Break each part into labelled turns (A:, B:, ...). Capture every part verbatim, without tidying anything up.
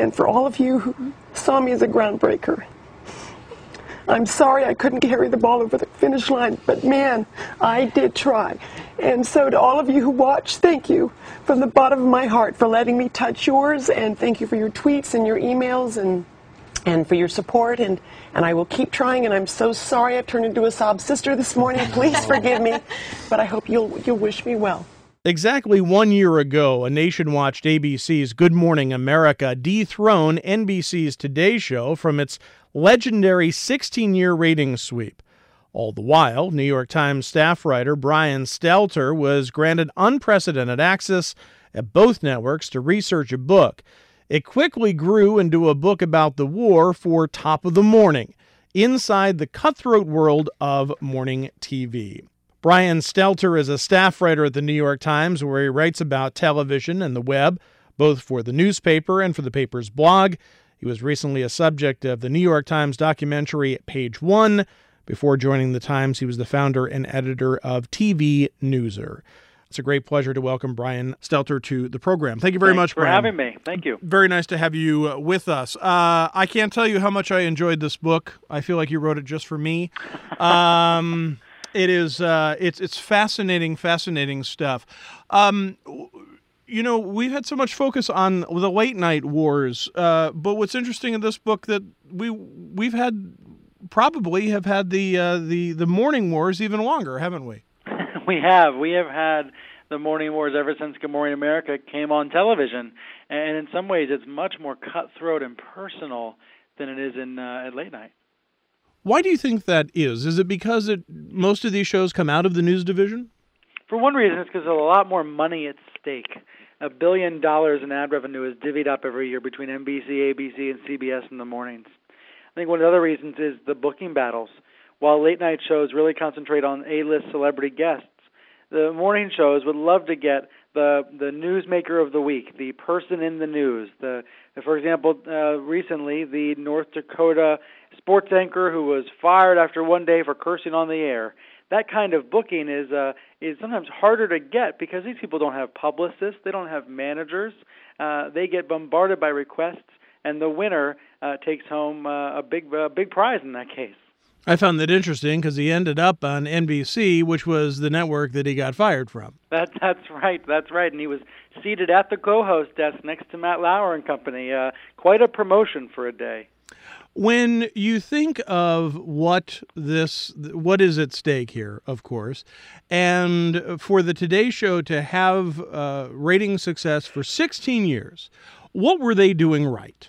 A: and for all of you who saw me as a groundbreaker. I'm sorry I couldn't carry the ball over the finish line, but man, I did try. And so to all of you who watch, thank you from the bottom of my heart for letting me touch yours, and thank you for your tweets and your emails and and for your support, and, and I will keep trying, and I'm so sorry I've turned into a sob sister this morning. Please forgive me, but I hope you'll you'll wish me well.
B: Exactly one year ago, a nation watched A B C's Good Morning America dethrone N B C's Today Show from its legendary sixteen-year ratings sweep. All the while, New York Times staff writer Brian Stelter was granted unprecedented access at both networks to research a book. It quickly grew into a book about the war for Top of the Morning, inside the cutthroat world of morning T V. Brian Stelter is a staff writer at the New York Times, where he writes about television and the web, both for the newspaper and for the paper's blog. He was recently a subject of the New York Times documentary Page One. Before joining the Times, he was the founder and editor of T V Newser. It's a great pleasure to welcome Brian Stelter to the program. Thank you very
C: Thanks
B: much, Brian.
C: for having me. Thank you.
B: Very nice to have you uh, with us. Uh, I can't tell you how much I enjoyed this book. I feel like you wrote it just for me. Um, it is uh, it's it's fascinating, fascinating stuff. Um, you know, we've had so much focus on the late night wars, uh, but what's interesting in this book that we we've had probably have had the uh, the the morning wars even longer, haven't we?
C: We have. We have had the morning wars ever since Good Morning America came on television. And in some ways, it's much more cutthroat and personal than it is in uh, at late night.
B: Why do you think that is? Is it because it, most of these shows come out of the news division?
C: For one reason, it's because there's a lot more money at stake. A billion dollars in ad revenue is divvied up every year between N B C, A B C, and C B S in the mornings. I think one of the other reasons is the booking battles. While late-night shows really concentrate on A-list celebrity guests, the morning shows would love to get the the newsmaker of the week, the person in the news. The, for example, uh, recently, the North Dakota sports anchor who was fired after one day for cursing on the air. That kind of booking is uh, is sometimes harder to get because these people don't have publicists, they don't have managers. Uh, they get bombarded by requests, and the winner uh, takes home uh, a big uh, big prize in that case.
B: I found that interesting because he ended up on N B C, which was the network that he got fired from.
C: That, that's right, that's right. And he was seated at the co-host desk next to Matt Lauer and company. Uh, quite a promotion for a day.
B: When you think of what this, what is at stake here, of course, and for the Today Show to have uh, rating success for sixteen years, what were they doing right?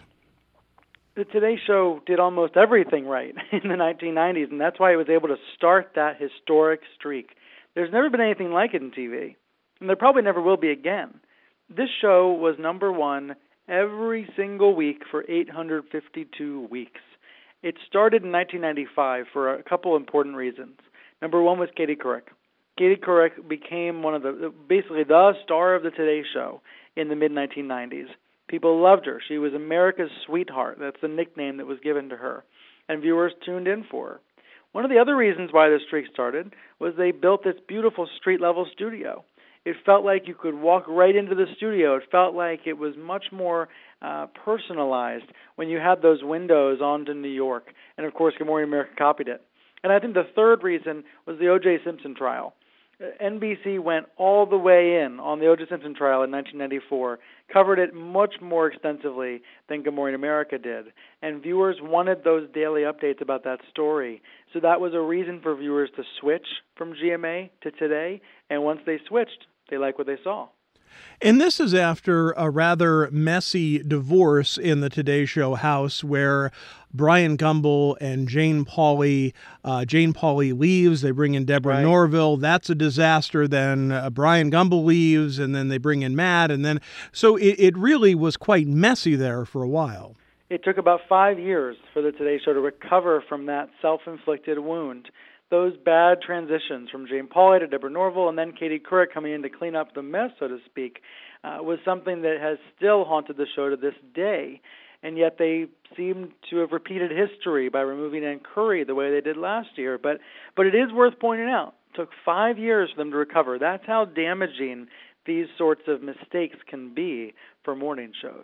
C: The Today Show did almost everything right in the nineteen nineties, and that's why it was able to start that historic streak. There's never been anything like it in T V, and there probably never will be again. This show was number one every single week for eight hundred fifty-two weeks. It started in nineteen ninety-five for a couple important reasons. Number one was Katie Couric. Katie Couric became one of the, basically the star of the Today Show in the mid nineteen nineties. People loved her. She was America's sweetheart. That's the nickname that was given to her. And viewers tuned in for her. One of the other reasons why the streak started was they built this beautiful street-level studio. It felt like you could walk right into the studio. It felt like it was much more uh, personalized when you had those windows onto New York. And, of course, Good Morning America copied it. And I think the third reason was the O J Simpson trial. N B C went all the way in on the O J Simpson trial in nineteen ninety-four, covered it much more extensively than Good Morning America did, and viewers wanted those daily updates about that story. So that was a reason for viewers to switch from G M A to Today, and once they switched, they liked what they saw.
B: And this is after a rather messy divorce in the Today Show house where Brian Gumbel and Jane Pauley, uh, Jane Pauley leaves. They bring in Deborah
C: Right.
B: Norville. That's a disaster. Then uh, Brian Gumbel leaves, and then they bring in Matt. And then, so it, it really was quite messy there for a while.
C: It took about five years for the Today Show to recover from that self-inflicted wound. Those bad transitions from Jane Pauley to Deborah Norville and then Katie Couric coming in to clean up the mess, so to speak, uh, was something that has still haunted the show to this day. And yet they seem to have repeated history by removing Ann Curry the way they did last year. But but it is worth pointing out, it took five years for them to recover. That's how damaging these sorts of mistakes can be for morning shows.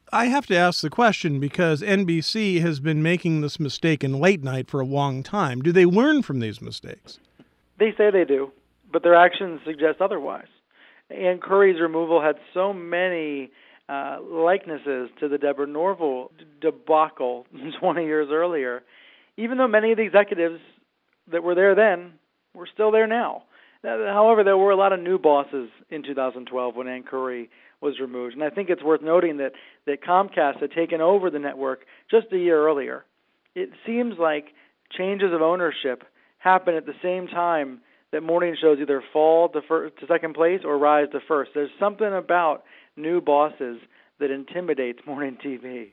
B: I have to ask the question because N B C has been making this mistake in late night for a long time. Do they learn from these mistakes?
C: They say they do, but their actions suggest otherwise. Ann Curry's removal had so many uh, likenesses to the Deborah Norville debacle twenty years earlier, even though many of the executives that were there then were still there now. However, there were a lot of new bosses in two thousand twelve when Ann Curry was removed. And I think it's worth noting that, that Comcast had taken over the network just a year earlier. It seems like changes of ownership happen at the same time that morning shows either fall to, first, to second place or rise to first. There's something about new bosses that intimidates morning T V.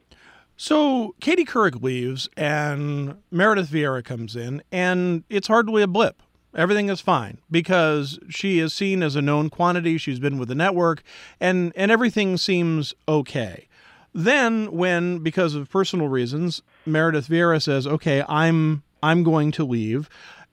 B: So Katie Couric leaves and Meredith Vieira comes in, and it's hardly a blip. Everything is fine because she is seen as a known quantity. She's been with the network, and, and everything seems okay. Then when, because of personal reasons, Meredith Vieira says, okay, I'm I'm going to leave,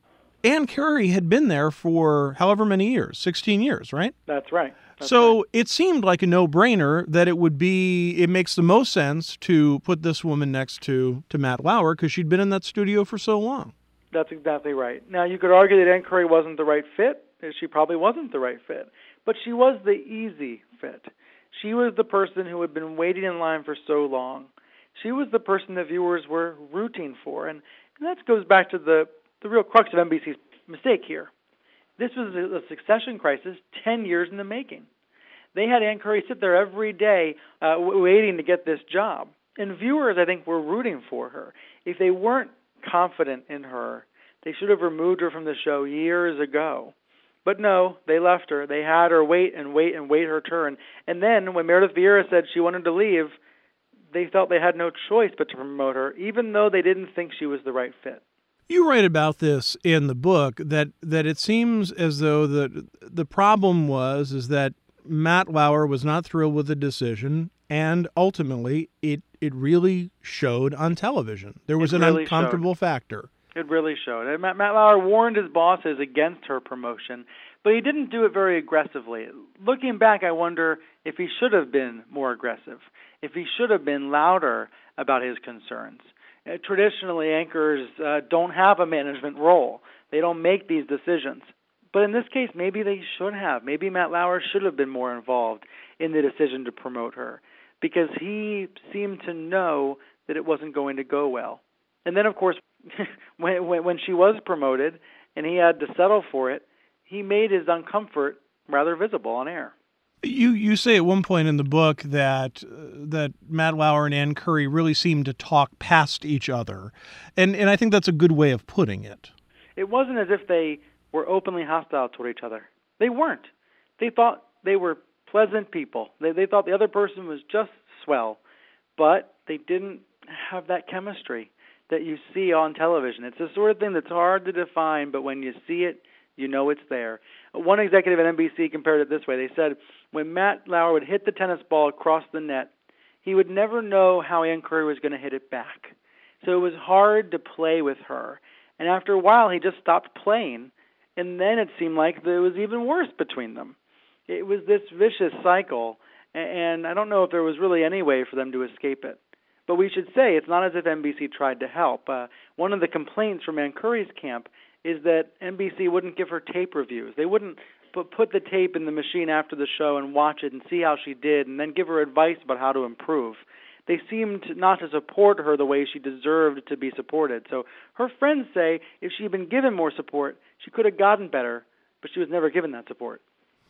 B: Ann Curry had been there for however many years, sixteen years, right?
C: That's right. That's
B: so
C: right.
B: It seemed like a no-brainer that it would be, it makes the most sense to put this woman next to, to Matt Lauer because she'd been in that studio for so long.
C: That's exactly right. Now, you could argue that Ann Curry wasn't the right fit. She probably wasn't the right fit. But she was the easy fit. She was the person who had been waiting in line for so long. She was the person that viewers were rooting for. And, and that goes back to the, the real crux of N B C's mistake here. This was a, a succession crisis ten years in the making. They had Ann Curry sit there every day uh, w- waiting to get this job. And viewers, I think, were rooting for her. If they weren't confident in her, they should have removed her from the show years ago. But no, they left her. They had her wait and wait and wait her turn. And then when Meredith Vieira said she wanted to leave, they felt they had no choice but to promote her, even though they didn't think she was the right fit.
B: You write about this in the book, that, that it seems as though the, the problem was is that Matt Lauer was not thrilled with the decision, and ultimately it it really showed on television. There was
C: It
B: an
C: really
B: uncomfortable
C: showed.
B: factor.
C: It really showed. And Matt, Matt Lauer warned his bosses against her promotion, but he didn't do it very aggressively. Looking back, I wonder if he should have been more aggressive, if he should have been louder about his concerns. Uh, traditionally, anchors uh, don't have a management role. They don't make these decisions. But in this case, maybe they should have. Maybe Matt Lauer should have been more involved in the decision to promote her, because he seemed to know that it wasn't going to go well. And then, of course, when, when when she was promoted and he had to settle for it, he made his uncomfort rather visible on air.
B: You you say at one point in the book that uh, that Matt Lauer and Ann Curry really seemed to talk past each other, and and I think that's a good way of putting it.
C: It wasn't as if they were openly hostile toward each other. They weren't. They thought they were pleasant people. They they thought the other person was just swell, but they didn't have that chemistry that you see on television. It's the sort of thing that's hard to define, but when you see it, you know it's there. One executive at N B C compared it this way. They said when Matt Lauer would hit the tennis ball across the net, he would never know how Ann Curry was going to hit it back. So it was hard to play with her. And after a while, he just stopped playing, and then it seemed like it was even worse between them. It was this vicious cycle, and I don't know if there was really any way for them to escape it. But we should say it's not as if N B C tried to help. Uh, one of the complaints from Ann Curry's camp is that N B C wouldn't give her tape reviews. They wouldn't put, put the tape in the machine after the show and watch it and see how she did and then give her advice about how to improve. They seemed not to support her the way she deserved to be supported. So her friends say if she had been given more support, she could have gotten better, but she was never given that support.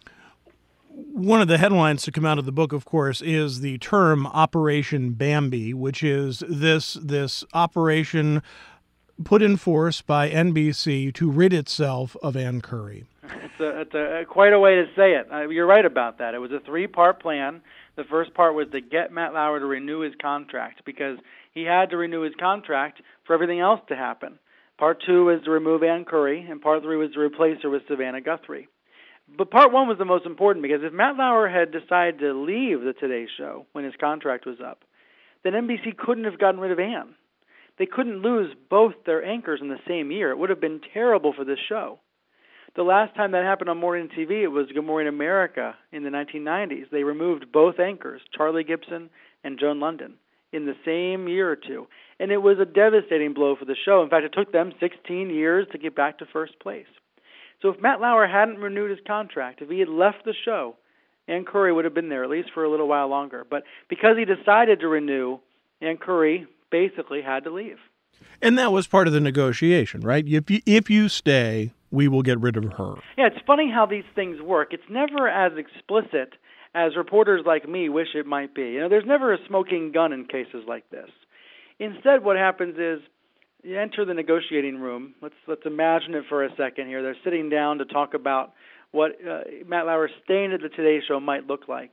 B: One of the headlines to come out of the book, of course, is the term Operation Bambi, which is this this operation put in force by N B C to rid itself of Ann Curry.
C: It's, a, it's a, quite a way to say it. Uh, you're right about that. It was a three-part plan. The first part was to get Matt Lauer to renew his contract because he had to renew his contract for everything else to happen. Part two was to remove Ann Curry, and part three was to replace her with Savannah Guthrie. But part one was the most important because if Matt Lauer had decided to leave the Today Show when his contract was up, then N B C couldn't have gotten rid of Ann. They couldn't lose both their anchors in the same year. It would have been terrible for this show. The last time that happened on morning T V, it was Good Morning America in the nineteen nineties. They removed both anchors, Charlie Gibson and Joan London in the same year or two. And it was a devastating blow for the show. In fact, it took them sixteen years to get back to first place. So if Matt Lauer hadn't renewed his contract, if he had left the show, Ann Curry would have been there at least for a little while longer. But because he decided to renew, Ann Curry basically had to leave.
B: And that was part of the negotiation, right? If you, if you stay, we will get rid of her.
C: Yeah, it's funny how these things work. It's never as explicit as reporters like me wish it might be. You know, there's never a smoking gun in cases like this. Instead, what happens is you enter the negotiating room. Let's let's imagine it for a second here. They're sitting down to talk about what uh, Matt Lauer staying at the Today Show might look like.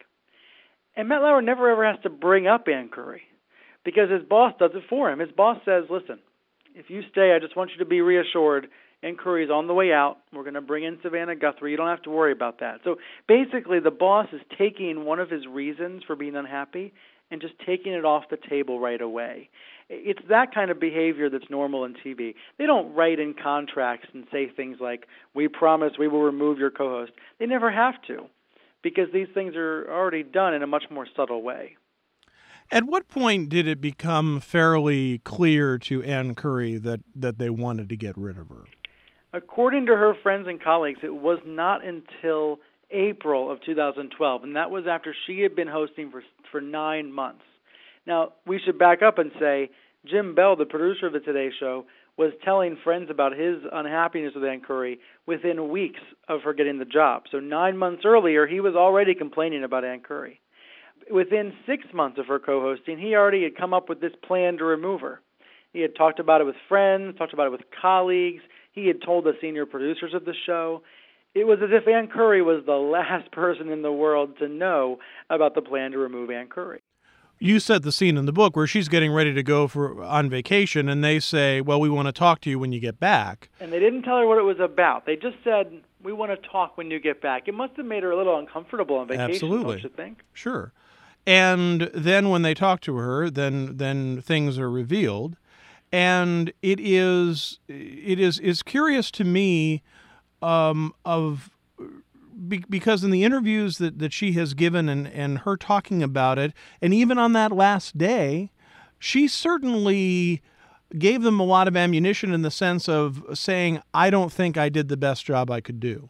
C: And Matt Lauer never ever has to bring up Ann Curry because his boss does it for him. His boss says, listen, if you stay, I just want you to be reassured Ann Curry's on the way out. We're going to bring in Savannah Guthrie. You don't have to worry about that. So basically, the boss is taking one of his reasons for being unhappy and just taking it off the table right away. It's that kind of behavior that's normal in T V. They don't write in contracts and say things like, we promise we will remove your co-host. They never have to because these things are already done in a much more subtle way.
B: At what point did it become fairly clear to Ann Curry that, that they wanted to get rid of her?
C: According to her friends and colleagues, it was not until April of two thousand twelve, and that was after she had been hosting for for nine months. Now, we should back up and say Jim Bell, the producer of the Today Show, was telling friends about his unhappiness with Ann Curry within weeks of her getting the job. So nine months earlier, he was already complaining about Ann Curry. Within six months of her co-hosting, he already had come up with this plan to remove her. He had talked about it with friends, talked about it with colleagues. He had told the senior producers of the show. It was as if Ann Curry was the last person in the world to know about the plan to remove Ann Curry.
B: You set the scene in the book where she's getting ready to go for on vacation, and they say, well, we want to talk to you when you get back.
C: And they didn't tell her what it was about. They just said, we want to talk when you get back. It must have made her a little uncomfortable on vacation,
B: Absolutely.
C: Don't you think?
B: Sure. And then when they talk to her, then then things are revealed. And it is it is is curious to me um, of be, because in the interviews that, that she has given and, and her talking about it, and even on that last day, she certainly gave them a lot of ammunition in the sense of saying, I don't think I did the best job I could do.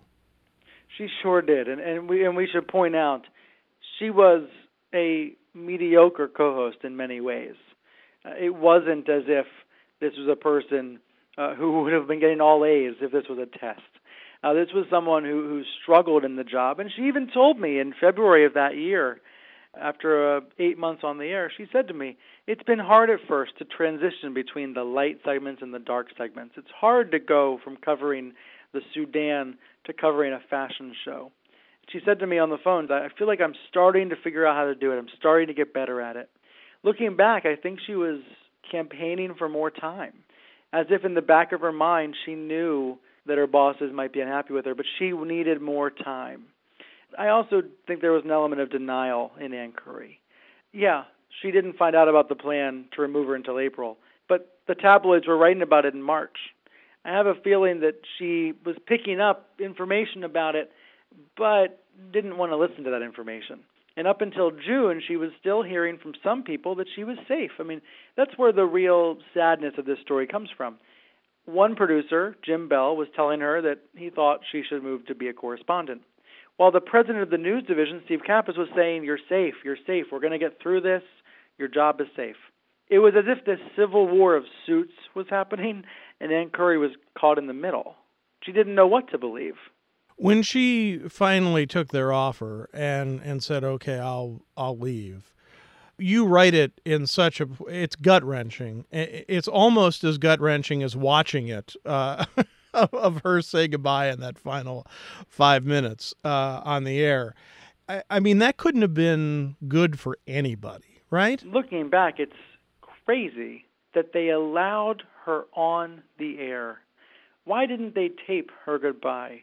C: She sure did. And, and we and we should point out, she was a mediocre co-host in many ways. Uh, it wasn't as if this was a person uh, who would have been getting all A's if this was a test. Uh, this was someone who, who struggled in the job. And she even told me in February of that year, after uh, eight months on the air, she said to me, it's been hard at first to transition between the light segments and the dark segments. It's hard to go from covering the Sudan to covering a fashion show. She said to me on the phone, I feel like I'm starting to figure out how to do it. I'm starting to get better at it. Looking back, I think she was campaigning for more time, as if in the back of her mind she knew that her bosses might be unhappy with her, but she needed more time. I also think there was an element of denial in Ann Curry. Yeah, she didn't find out about the plan to remove her until April, but the tabloids were writing about it in March. I have a feeling that she was picking up information about it, but didn't want to listen to that information. And up until June, she was still hearing from some people that she was safe. I mean, that's where the real sadness of this story comes from. One producer, Jim Bell, was telling her that he thought she should move to be a correspondent, while the president of the news division, Steve Kappas, was saying, you're safe, you're safe, we're going to get through this, your job is safe. It was as if this civil war of suits was happening, and Ann Curry was caught in the middle. She didn't know what to believe.
B: When she finally took their offer and, and said, okay, I'll I'll leave, you write it in such a, it's gut-wrenching. It's almost as gut-wrenching as watching it, uh, of her say goodbye in that final five minutes uh, on the air. I, I mean, that couldn't have been good for anybody, right?
C: Looking back, it's crazy that they allowed her on the air. Why didn't they tape her goodbye?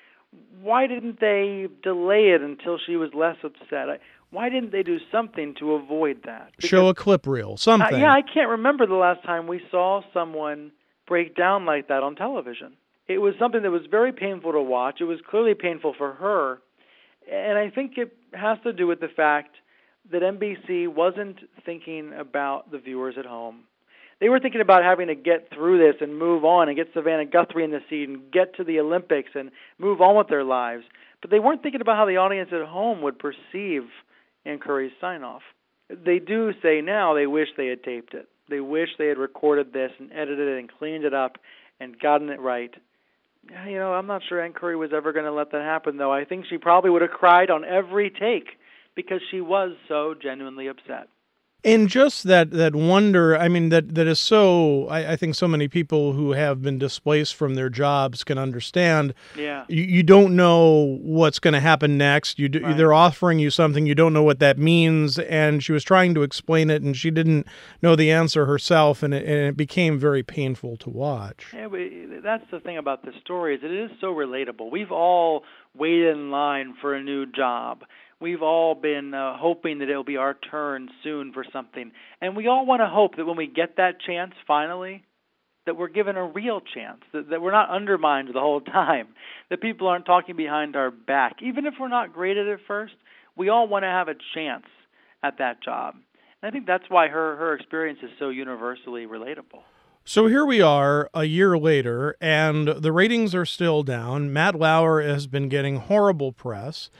C: Why didn't they delay it until she was less upset? Why didn't they do something to avoid that? Because,
B: show a clip reel, something.
C: Uh, yeah, I can't remember the last time we saw someone break down like that on television. It was something that was very painful to watch. It was clearly painful for her. And I think it has to do with the fact that N B C wasn't thinking about the viewers at home. They were thinking about having to get through this and move on and get Savannah Guthrie in the seat and get to the Olympics and move on with their lives. But they weren't thinking about how the audience at home would perceive Ann Curry's sign-off. They do say now they wish they had taped it. They wish they had recorded this and edited it and cleaned it up and gotten it right. You know, I'm not sure Ann Curry was ever going to let that happen, though. I think she probably would have cried on every take because she was so genuinely upset.
B: And just that, that wonder, I mean, that, that is so, I, I think so many people who have been displaced from their jobs can understand.
C: Yeah.
B: You, you don't know what's going to happen next. You do,
C: Right.
B: They're offering you something, you don't know what that means. And she was trying to explain it, and she didn't know the answer herself, and it, and it became very painful to watch.
C: Yeah, but that's the thing about this story, is it is so relatable. We've all waited in line for a new job. We've all been uh, hoping that it'll be our turn soon for something. And we all want to hope that when we get that chance finally, that we're given a real chance, that, that we're not undermined the whole time, that people aren't talking behind our back. Even if we're not great at it first, we all want to have a chance at that job. And I think that's why her, her experience is so universally relatable.
B: So here we are a year later, and the ratings are still down. Matt Lauer has been getting horrible press.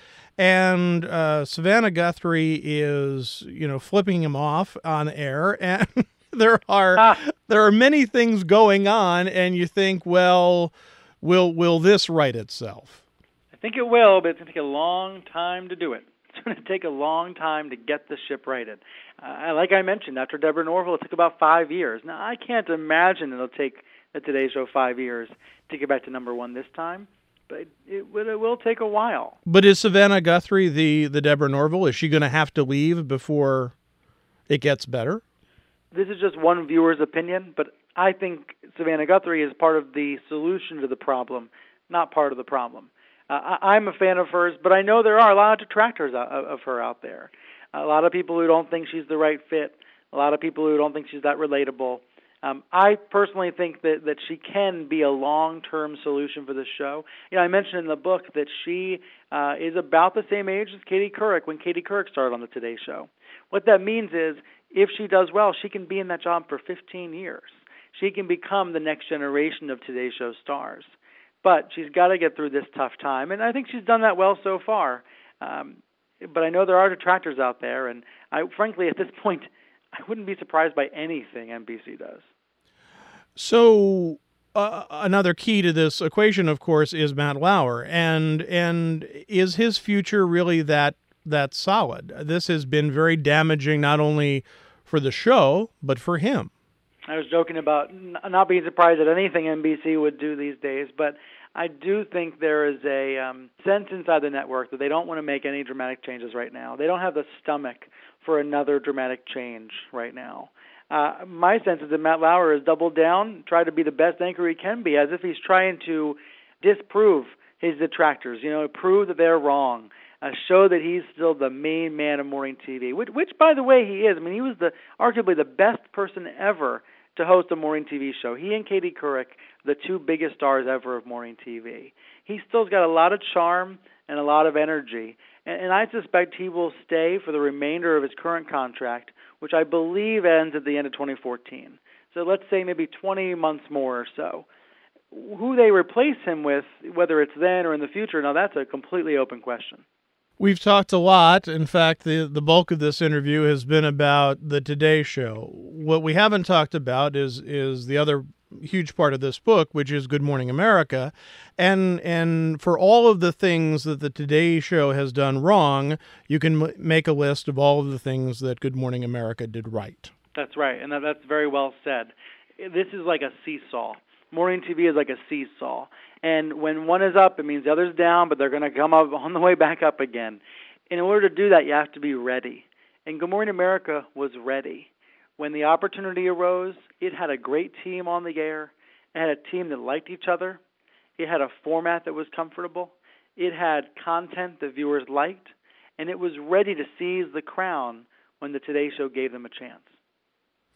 B: And uh, Savannah Guthrie is, you know, flipping him off on air, and there are ah. there are many things going on, and you think, well, will will this right itself?
C: I think it will, but it's going to take a long time to do it. It's going to take a long time to get the ship righted. Uh, like I mentioned, after Deborah Norville, it took about five years. Now, I can't imagine it'll take the Today Show five years to get back to number one this time. But it, it will take a while.
B: But is Savannah Guthrie the, the Deborah Norville? Is she going to have to leave before it gets better?
C: This is just one viewer's opinion, but I think Savannah Guthrie is part of the solution to the problem, not part of the problem. Uh, I, I'm a fan of hers, but I know there are a lot of detractors of, of her out there. A lot of people who don't think she's the right fit, a lot of people who don't think she's that relatable. Um, I personally think that, that she can be a long-term solution for the show. You know, I mentioned in the book that she uh, is about the same age as Katie Couric when Katie Couric started on the Today Show. What that means is if she does well, she can be in that job for fifteen years. She can become the next generation of Today Show stars. But she's got to get through this tough time, and I think she's done that well so far. Um, but I know there are detractors out there, and I, frankly, at this point, I wouldn't be surprised by anything N B C does.
B: So uh, another key to this equation, of course, is Matt Lauer, and and is his future really that that solid? This has been very damaging, not only for the show but for him.
C: I was joking about not being surprised at anything N B C would do these days, but I do think there is a um, sense inside the network that they don't want to make any dramatic changes right now. They don't have the stomach for another dramatic change right now. Uh, my sense is that Matt Lauer has doubled down, tried to be the best anchor he can be, as if he's trying to disprove his detractors, you know, prove that they're wrong, uh, show that he's still the main man of morning T V, which, which, by the way, he is. I mean, he was the arguably the best person ever to host a morning T V show. He and Katie Couric, the two biggest stars ever of morning T V. He still's got a lot of charm and a lot of energy, and, and I suspect he will stay for the remainder of his current contract, which I believe ends at the end of twenty fourteen. So let's say maybe twenty months more or so. Who they replace him with, whether it's then or in the future, now that's a completely open question.
B: We've talked a lot. In fact, the, the bulk of this interview has been about the Today Show. What we haven't talked about is is the other huge part of this book, which is Good Morning America. And and for all of the things that the Today Show has done wrong, you can m- make a list of all of the things that Good Morning America did right.
C: That's right, and that, that's very well said. This is like a seesaw. Morning T V is like a seesaw. And when one is up, it means the other's down, but they're going to come up on the way back up again. In order to do that, you have to be ready. And Good Morning America was ready. When the opportunity arose, it had a great team on the air. It had a team that liked each other. It had a format that was comfortable. It had content that viewers liked. And it was ready to seize the crown when the Today Show gave them a chance.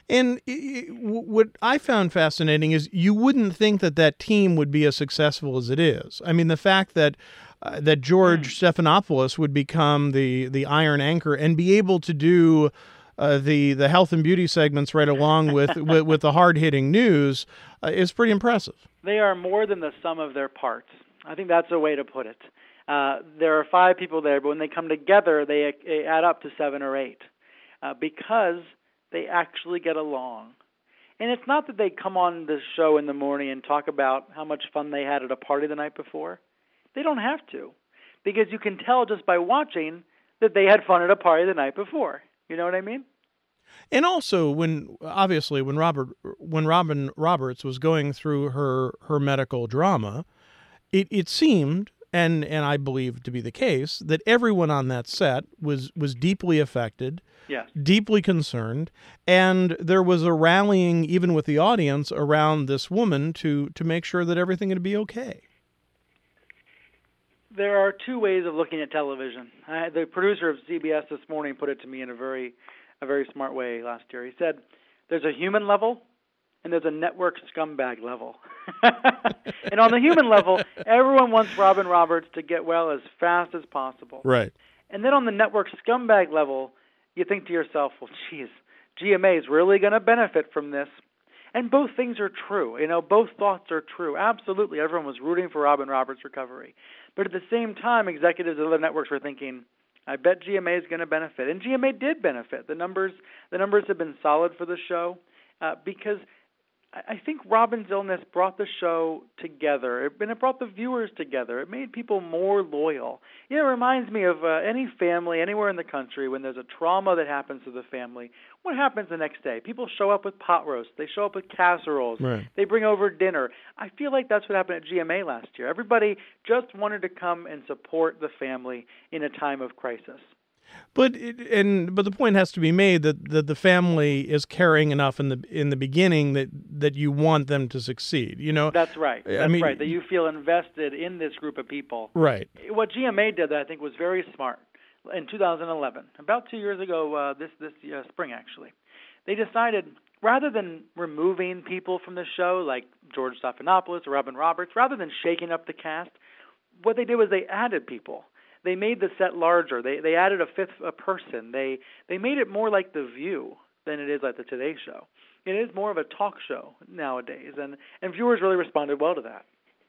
B: And it, what I found fascinating is you wouldn't think that that team would be as successful as it is. I mean, the fact that uh, that George mm. Stephanopoulos would become the the iron anchor and be able to do uh, the the health and beauty segments right along with with, with the hard hitting news uh, is pretty impressive.
C: They are more than the sum of their parts. I think that's a way to put it. Uh, there are five people there, but when they come together, they, they add up to seven or eight uh, because they actually get along. And it's not that they come on the show in the morning and talk about how much fun they had at a party the night before. They don't have to, because you can tell just by watching that they had fun at a party the night before. You know what I mean?
B: And also, when obviously when Robert when Robin Roberts was going through her her medical drama, it it seemed, and and I believe to be the case, that everyone on that set was was deeply affected.
C: Yes.
B: Deeply concerned, and there was a rallying even with the audience around this woman to to make sure that everything would be okay.
C: There are two ways of looking at television. I, the producer of C B S this morning put it to me in a very a very smart way last year. He said, there's a human level and there's a network scumbag level. And on the human level, everyone wants Robin Roberts to get well as fast as possible.
B: Right.
C: And then on the network scumbag level, you think to yourself, well, geez, G M A is really going to benefit from this. And both things are true. You know, both thoughts are true. Absolutely, everyone was rooting for Robin Roberts' recovery. But at the same time, executives of other networks were thinking, I bet G M A is going to benefit. And G M A did benefit. The numbers, the numbers have been solid for the show uh, because I think Robin's illness brought the show together, and it brought the viewers together. It made people more loyal. You know, it reminds me of uh, any family anywhere in the country when there's a trauma that happens to the family. What happens the next day? People show up with pot roast. They show up with casseroles.
B: Right.
C: They bring over dinner. I feel like that's what happened at G M A last year. Everybody just wanted to come and support the family in a time of crisis.
B: But it, and but the point has to be made that, that the family is caring enough in the in the beginning that, that you want them to succeed. You know,
C: that's right. That's
B: I mean,
C: right. That you feel invested in this group of people.
B: Right.
C: What G M A did, that I think, was very smart. In two thousand eleven, about two years ago, uh, this this uh, spring actually, they decided rather than removing people from the show like George Stephanopoulos or Robin Roberts, rather than shaking up the cast, what they did was they added people. They made the set larger. They they added a fifth a person. They they made it more like The View than it is like the Today Show. It is more of a talk show nowadays, and, and viewers really responded well to that.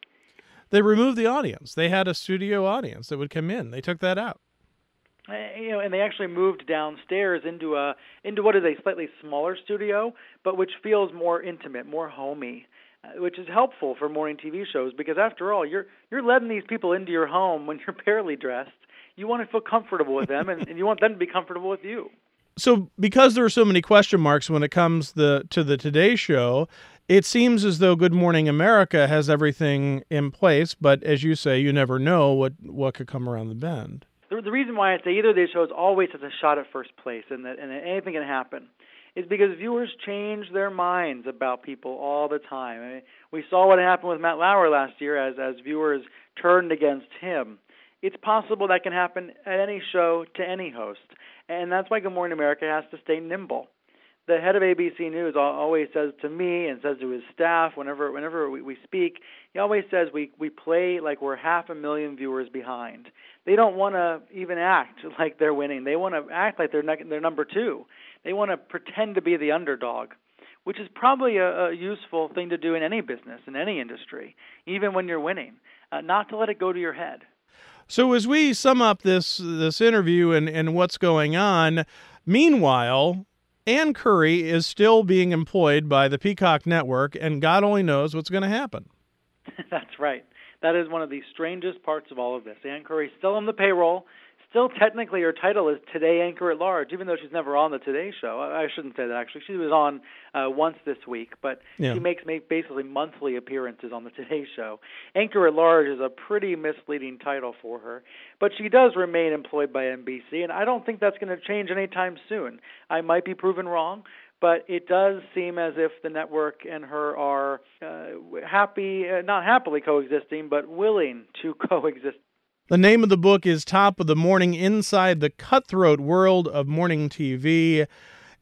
B: They removed the audience. They had a studio audience that would come in. They took that out.
C: Uh, you know, and they actually moved downstairs into a into what is a slightly smaller studio, but which feels more intimate, more homey. Which is helpful for morning T V shows because, after all, you're you're letting these people into your home when you're barely dressed. You want to feel comfortable with them, and, and you want them to be comfortable with you.
B: So, because there are so many question marks when it comes the to the Today Show, it seems as though Good Morning America has everything in place. But as you say, you never know what, what could come around the bend.
C: The, the reason why I say either of these shows always has a shot at first place, and that and anything can happen, is because viewers change their minds about people all the time. I mean, we saw what happened with Matt Lauer last year as, as viewers turned against him. It's possible that can happen at any show to any host, and that's why Good Morning America has to stay nimble. The head of A B C News always says to me and says to his staff whenever whenever we, we speak, he always says we, we play like we're half a million viewers behind. They don't want to even act like they're winning. They want to act like they're, they're number two. They want to pretend to be the underdog, which is probably a, a useful thing to do in any business, in any industry, even when you're winning, uh, not to let it go to your head.
B: So as we sum up this this interview and, and what's going on, meanwhile, Ann Curry is still being employed by the Peacock Network, and God only knows what's going to happen.
C: That's right. That is one of the strangest parts of all of this. Ann Curry's still on the payroll. Still, technically, her title is Today Anchor at Large, even though she's never on the Today Show. I shouldn't say that, actually. She was on uh, once this week, but yeah. She makes make basically monthly appearances on the Today Show. Anchor at Large is a pretty misleading title for her, but she does remain employed by N B C, and I don't think that's going to change anytime soon. I might be proven wrong, but it does seem as if the network and her are uh, happy, uh, not happily coexisting, but willing to coexist.
B: The name of the book is Top of the Morning, Inside the Cutthroat World of Morning T V.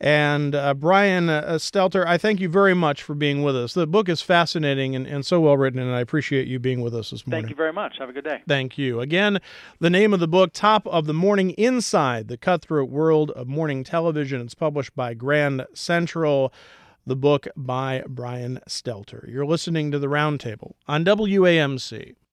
B: And uh, Brian uh, Stelter, I thank you very much for being with us. The book is fascinating and, and so well written, and I appreciate you being with us this morning.
C: Thank you very much. Have a good day.
B: Thank you. Again, the name of the book, Top of the Morning: Inside the Cutthroat World of Morning Television. It's published by Grand Central. The book by Brian Stelter. You're listening to The Roundtable on W A M C.